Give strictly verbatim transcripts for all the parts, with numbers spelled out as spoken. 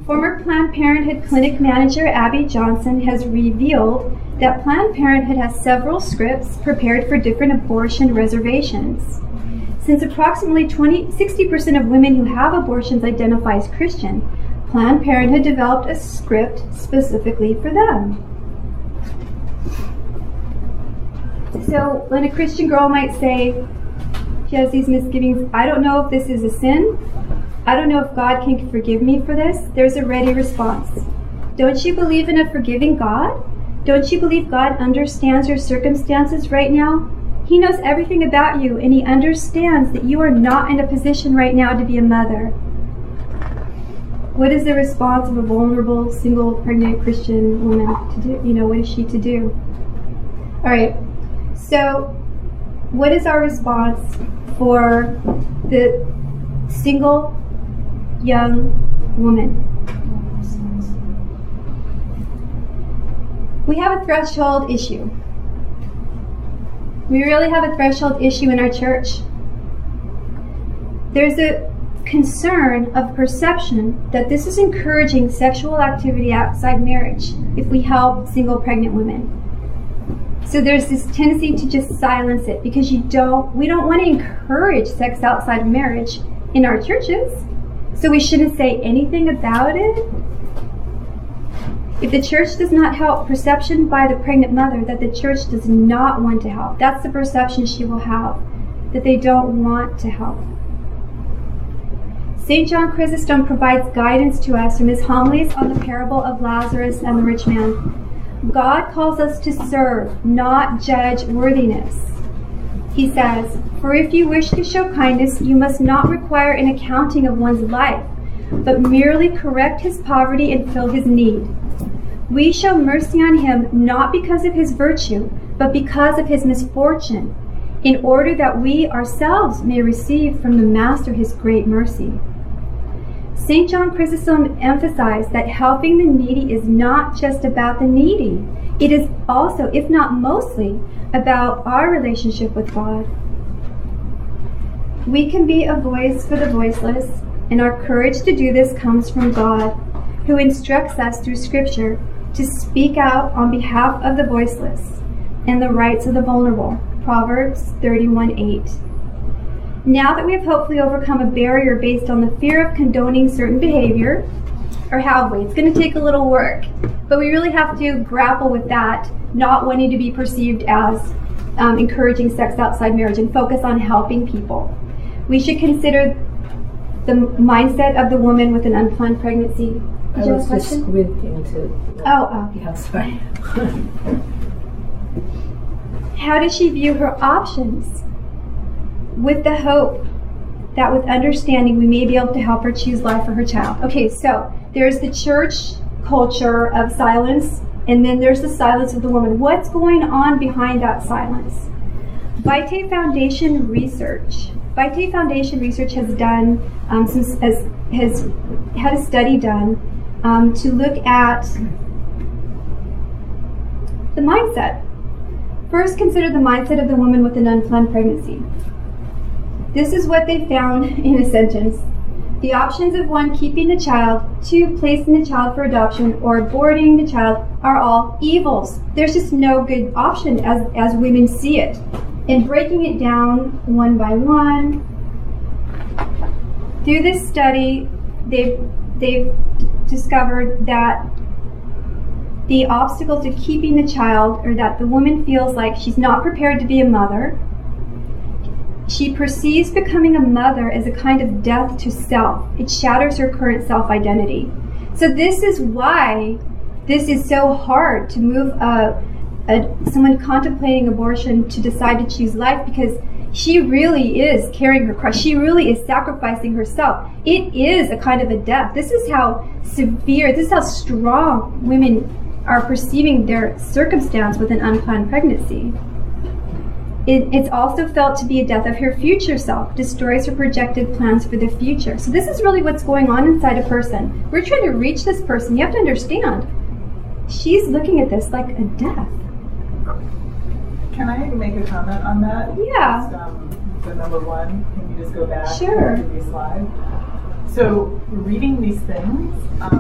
Former Planned Parenthood clinic manager Abby Johnson has revealed that Planned Parenthood has several scripts prepared for different abortion reservations. Since approximately twenty, sixty percent of women who have abortions identify as Christian, Planned Parenthood developed a script specifically for them. So when a Christian girl might say, she has these misgivings, I don't know if this is a sin, I don't know if God can forgive me for this, there's a ready response. Don't you believe in a forgiving God? Don't you believe God understands your circumstances right now? He knows everything about you, and He understands that you are not in a position right now to be a mother. What is the response of a vulnerable, single, pregnant Christian woman to do? You know, what is she to do? All right, so what is our response for the single, young woman? We have a threshold issue. We really have a threshold issue in our church. There's a concern of perception that this is encouraging sexual activity outside marriage if we help single pregnant women. So there's this tendency to just silence it because you don't, we don't want to encourage sex outside of marriage in our churches. So we shouldn't say anything about it. If the church does not help perception by the pregnant mother that the church does not want to help, that's the perception she will have, that they don't want to help. Saint John Chrysostom provides guidance to us from his homilies on the parable of Lazarus and the rich man. God calls us to serve, not judge worthiness. He says, for if you wish to show kindness, you must not require an accounting of one's life, but merely correct his poverty and fill his need. We show mercy on him not because of his virtue, but because of his misfortune, in order that we ourselves may receive from the Master his great mercy. Saint John Chrysostom emphasized that helping the needy is not just about the needy. It is also, if not mostly, about our relationship with God. We can be a voice for the voiceless, and our courage to do this comes from God, who instructs us through Scripture to speak out on behalf of the voiceless and the rights of the vulnerable. Proverbs thirty-one eight. Now that we have hopefully overcome a barrier based on the fear of condoning certain behavior, or have we? It's going to take a little work, but we really have to grapple with that, not wanting to be perceived as um, encouraging sex outside marriage and focus on helping people. We should consider the mindset of the woman with an unplanned pregnancy. Did I you was have a just question? squinting to... Oh, oh. Yeah, sorry. How does she view her options? With the hope that with understanding we may be able to help her choose life for her child. Okay, so there's the church culture of silence, and then there's the silence of the woman. What's going on behind that silence? Vitae Foundation research. Vitae Foundation research has done, um, since has, has had a study done um, to look at the mindset. First, consider the mindset of the woman with an unplanned pregnancy. This is what they found in a sentence. The options of one, keeping the child, two, placing the child for adoption, or aborting the child are all evils. There's just no good option as, as women see it. And breaking it down one by one, through this study, they've, they've discovered that the obstacle to keeping the child, or that the woman feels like she's not prepared to be a mother. She perceives becoming a mother as a kind of death to self. It shatters her current self-identity. So this is why this is so hard to move a, a, someone contemplating abortion to decide to choose life, because she really is carrying her cross. She really is sacrificing herself. It is a kind of a death. This is how severe, this is how strong women are perceiving their circumstance with an unplanned pregnancy. It, it's also felt to be a death of her future self, destroys her projected plans for the future. So this is really what's going on inside a person. We're trying to reach this person. You have to understand, she's looking at this like a death. Can I make a comment on that? Yeah. Just, um, the number one, can you just go back Sure. to the previous slide? So reading these things, um,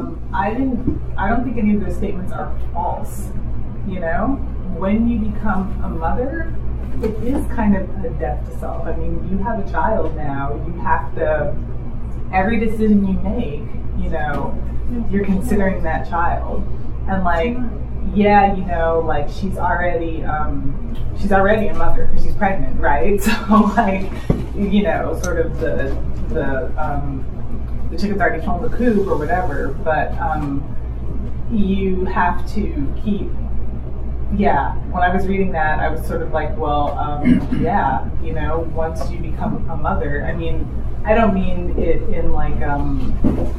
I didn't, I don't think any of those statements are false. You know, when you become a mother, it is kind of a death to self. I mean, you have a child now. You have to, every decision you make, you know, you're considering that child. And like, yeah, you know, like she's already, um, she's already a mother because she's pregnant, right? So like, you know, sort of the, the, um, the chicken's already flown the coop or whatever, but um, you have to keep, yeah, when I was reading that, I was sort of like, well, um, yeah, you know, once you become a mother, I mean, I don't mean it in like, um,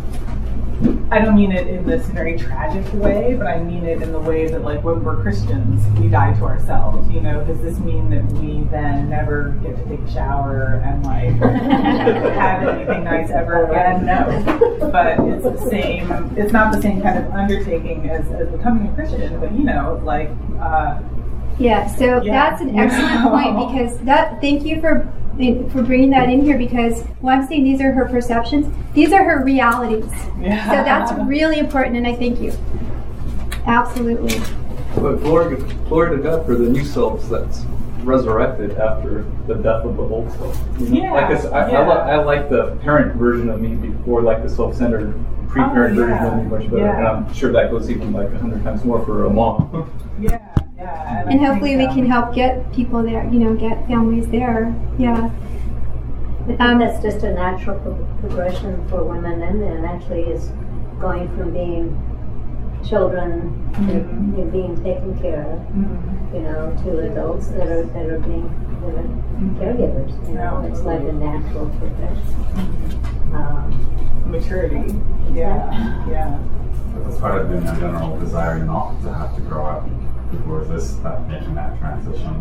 I don't mean it in this very tragic way, but I mean it in the way that like when we're Christians, we die to ourselves, you know, does this mean that we then never get to take a shower and like have anything nice ever again? No, but it's the same, it's not the same kind of undertaking as, as becoming a Christian, but you know, like, uh, yeah, so yeah. That's an excellent point because that, thank you for for bringing that in here because when I'm saying these are her perceptions, these are her realities. Yeah. So that's really important and I thank you. Absolutely. But glory, glory to God for the new selves that's resurrected after the death of the old self. You know? Yeah. Like this, I, yeah. I, li- I like the parent version of me before like the self-centered pre-parent oh, yeah. version of me much better. Yeah. And I'm sure that goes even like a hundred times more for a mom. Yeah. Yeah, and, and hopefully think, we can um, help get people there, you know, get families there. Yeah. I think um, that's just a natural pro- progression for women and men, actually, is going from being children mm-hmm. to you know, being taken care of, mm-hmm. you know, to adults that are that are being you know, mm-hmm. caregivers. You know, it's like a natural progression. Mm-hmm. Um, Maturity. Yeah. Yeah. But that's part of being a general desire not to have to grow up. Resist that making that transition.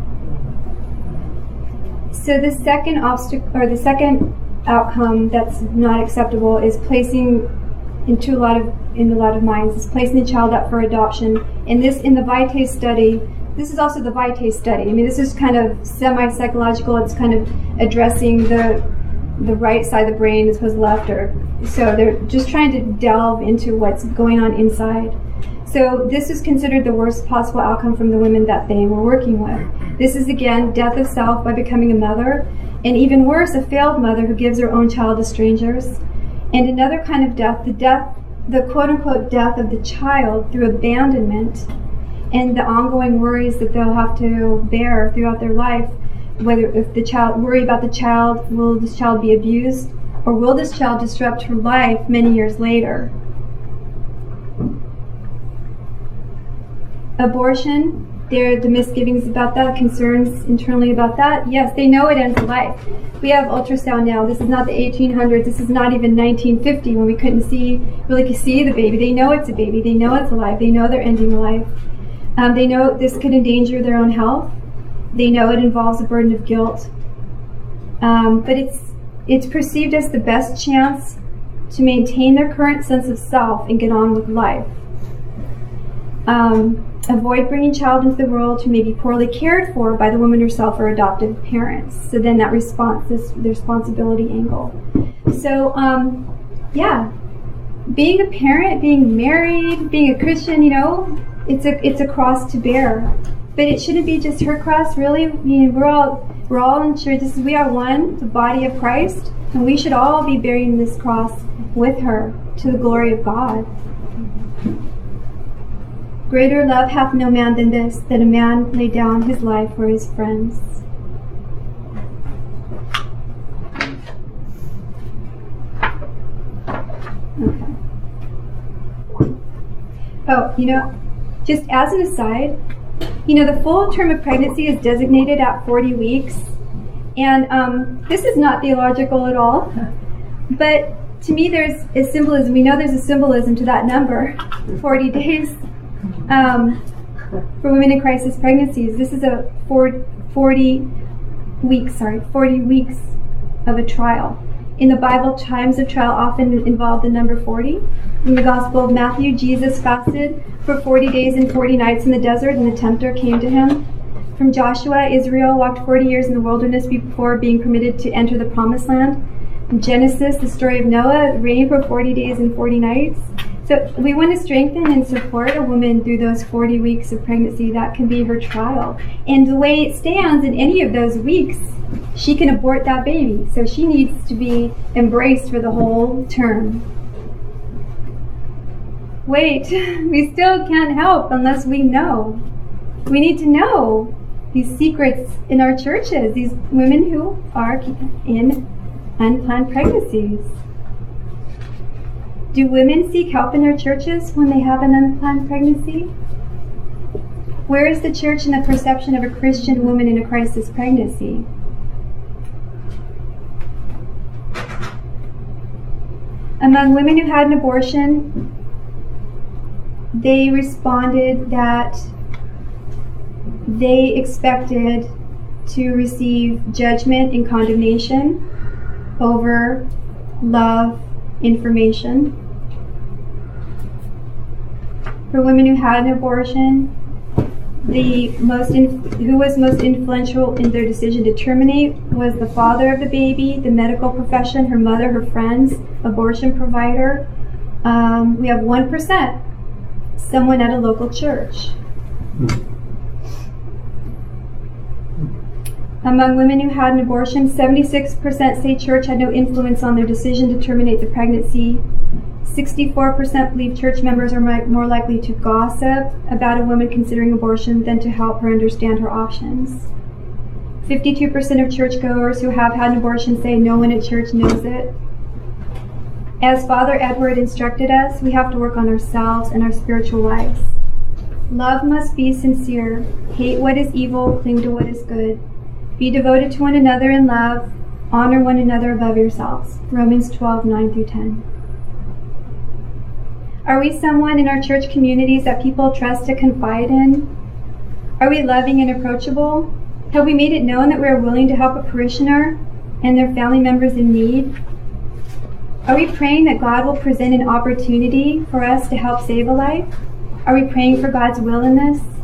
So the second obstacle, or the second outcome that's not acceptable, is placing into a lot of in a lot of minds is placing the child up for adoption. And this in the Vitae study, this is also the Vitae study. I mean, this is kind of semi-psychological. It's kind of addressing the the right side of the brain as opposed to left, or so they're just trying to delve into what's going on inside. So this is considered the worst possible outcome from the women that they were working with. This is, again, death of self by becoming a mother, and even worse, a failed mother who gives her own child to strangers. And another kind of death, the death, the quote-unquote death of the child through abandonment and the ongoing worries that they'll have to bear throughout their life, whether if the child, worry about the child, will this child be abused, or will this child disrupt her life many years later? Abortion, there are the misgivings about that, concerns internally about that. Yes, they know it ends life. We have ultrasound now. This is not the eighteen hundreds. This is not even nineteen fifty when we couldn't see, really see the baby. They know it's a baby. They know it's alive. They know they're ending life. Um, they know this could endanger their own health. They know it involves a burden of guilt. Um, but it's it's perceived as the best chance to maintain their current sense of self and get on with life. Um, avoid bringing child into the world who may be poorly cared for by the woman herself or adoptive parents. So then that response is the responsibility angle. So, um, yeah, being a parent, being married, being a Christian, you know, it's a it's a cross to bear. But it shouldn't be just her cross, really. I mean, we're all we're all ensured. This is we are one, the body of Christ, and we should all be bearing this cross with her to the glory of God. Greater love hath no man than this, that a man lay down his life for his friends. Okay. Oh, you know, just as an aside, you know, the full term of pregnancy is designated at forty weeks. And um, this is not theological at all. But to me, there's a symbolism. We know there's a symbolism to that number, forty days. Um, for women in crisis pregnancies, this is a forty weeks, sorry, forty weeks of a trial. In the Bible, times of trial often involve the number forty. In the Gospel of Matthew, Jesus fasted for forty days and forty nights in the desert, and the tempter came to him. From Joshua, Israel walked forty years in the wilderness before being permitted to enter the Promised Land. In Genesis, the story of Noah reigned for forty days and forty nights. So we want to strengthen and support a woman through those forty weeks of pregnancy. That can be her trial. And the way it stands, in any of those weeks, she can abort that baby. So she needs to be embraced for the whole term. Wait, we still can't help unless we know. We need to know these secrets in our churches, these women who are in unplanned pregnancies. Do women seek help in their churches when they have an unplanned pregnancy? Where is the church in the perception of a Christian woman in a crisis pregnancy? Among women who had an abortion, they responded that they expected to receive judgment and condemnation over love, information. For women who had an abortion, the most in, who was most influential in their decision to terminate was the father of the baby, the medical profession, her mother, her friends, abortion provider. Um, we have one percent, someone at a local church. Among women who had an abortion, seventy-six percent say church had no influence on their decision to terminate the pregnancy. sixty-four percent believe church members are more likely to gossip about a woman considering abortion than to help her understand her options. fifty-two percent of churchgoers who have had an abortion say no one at church knows it. As Father Edward instructed us, we have to work on ourselves and our spiritual lives. Love must be sincere. Hate what is evil, cling to what is good. Be devoted to one another in love. Honor one another above yourselves. Romans twelve, nine through ten. Are we someone in our church communities that people trust to confide in? Are we loving and approachable? Have we made it known that we are willing to help a parishioner and their family members in need? Are we praying that God will present an opportunity for us to help save a life? Are we praying for God's will in this?